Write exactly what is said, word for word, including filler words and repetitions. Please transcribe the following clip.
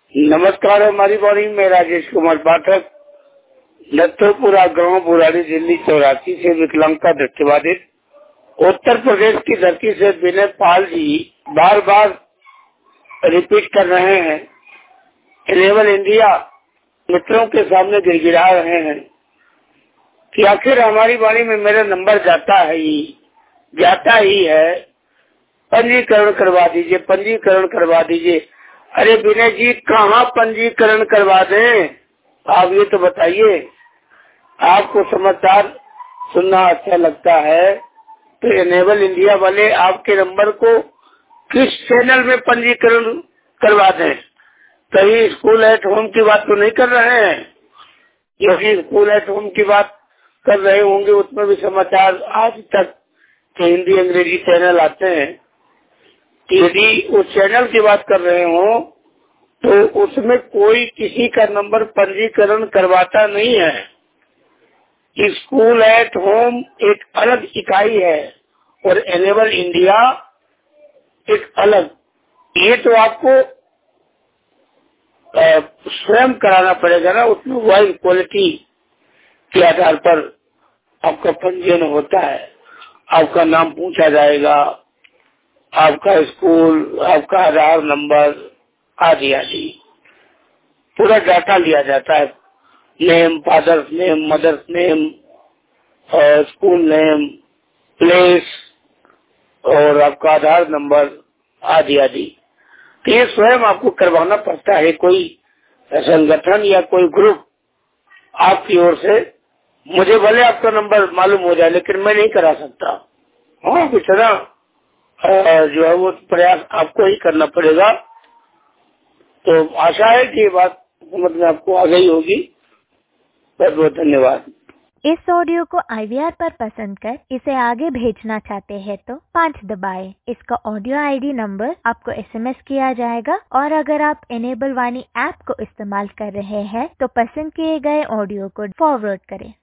नमस्कार, हमारी वाणी में राजेश कुमार पाठक, दत्तोपुरा गांव, बुराड़ी, दिल्ली चौरासी से विकलांगता दृष्टिबाधित उत्तर प्रदेश की धरती से विनय पाल जी बार बार रिपीट कर रहे हैं। इनेबल इंडिया मित्रों के सामने गिड़गिड़ा रहे हैं कि आखिर हमारी वाणी में मेरा नंबर जाता है ही जाता ही है, पंजीकरण करवा दीजिए, पंजीकरण करवा दीजिए। अरे विनय जी, कहाँ पंजीकरण करवा दें? आप ये तो बताइए। आपको समाचार सुनना अच्छा लगता है तो इनेबल इंडिया वाले आपके नंबर को किस चैनल में पंजीकरण करवा दें? कहीं स्कूल एट होम की बात तो नहीं कर रहे हैं? यदि स्कूल एट होम की बात कर रहे होंगे उसमें भी समाचार आज तक तो हिंदी अंग्रेजी चैनल आते हैं। यदि उस चैनल की बात कर रहे हो तो उसमें कोई किसी का नंबर पंजीकरण करवाता नहीं है। स्कूल एट होम एक अलग इकाई है और इनेबल इंडिया एक अलग। ये तो आपको अ, स्वयं कराना पड़ेगा ना। उसमें वॉइस क्वालिटी के आधार पर आपका पंजीयन होता है। आपका नाम पूछा जाएगा, आपका स्कूल, आपका आधार नंबर आदि आदि पूरा डाटा लिया जाता है। Name, father's name, mother's name, school name, place और आपका आधार नंबर आदि आदि। तो ये स्वयं आपको करवाना पड़ता है। कोई संगठन या कोई ग्रुप आपकी ओर से, मुझे भले आपका नंबर मालूम हो जाए लेकिन मैं नहीं करा सकता। हाँ, इतना अ, जो है वो प्रयास आपको ही करना पड़ेगा। तो आशा है कि ये बात समझ में आपको आ गई होगी। बहुत बहुत धन्यवाद। इस ऑडियो को आई वी आर पर पसंद कर इसे आगे भेजना चाहते हैं तो पाँच दबाएं। इसका ऑडियो आई डी नंबर आपको एस एम एस किया जाएगा और अगर आप इनेबल वाणी ऐप को इस्तेमाल कर रहे हैं तो पसंद किए गए ऑडियो को फॉरवर्ड करें।